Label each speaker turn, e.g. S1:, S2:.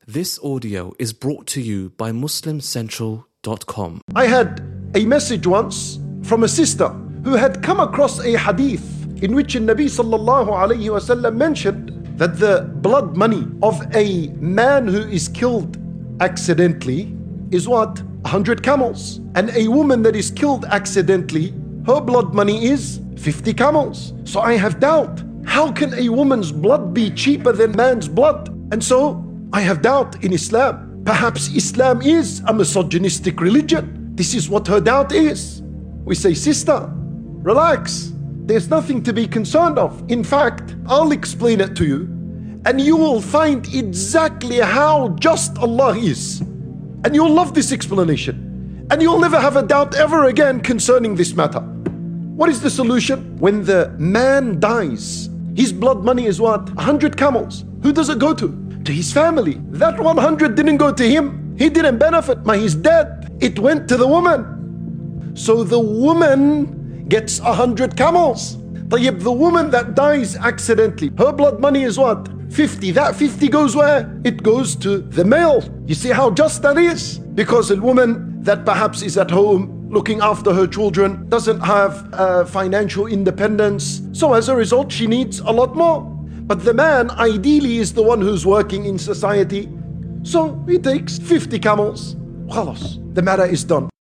S1: This audio is brought to you by MuslimCentral.com.
S2: I had a message once from a sister who had come across a hadith in which the Nabi sallallahu alayhi wasallam mentioned that the blood money of a man who is killed accidentally is what? 100 camels. And a woman that is killed accidentally, her blood money is 50 camels. So I have doubt. How can a woman's blood be cheaper than man's blood? And so I have doubt in Islam. Perhaps Islam is a misogynistic religion. This is what her doubt is. We say, sister, relax. There's nothing to be concerned of. In fact, I'll explain it to you, and you will find exactly how just Allah is. And you'll love this explanation. And you'll never have a doubt ever again concerning this matter. What is the solution? When the man dies, his blood money is what? 100 camels. Who does it go to? To his family. That 100 didn't go to him. He didn't benefit. He's dead. It went to the woman. So the woman gets 100 camels. طيب, the woman that dies accidentally, her blood money is what? 50. That 50 goes where? It goes to the male. You see how just that is? Because a woman that perhaps is at home looking after her children doesn't have financial independence. So as a result, she needs a lot more. But the man ideally is the one who's working in society. So he takes 50 camels. Khalas, the matter is done.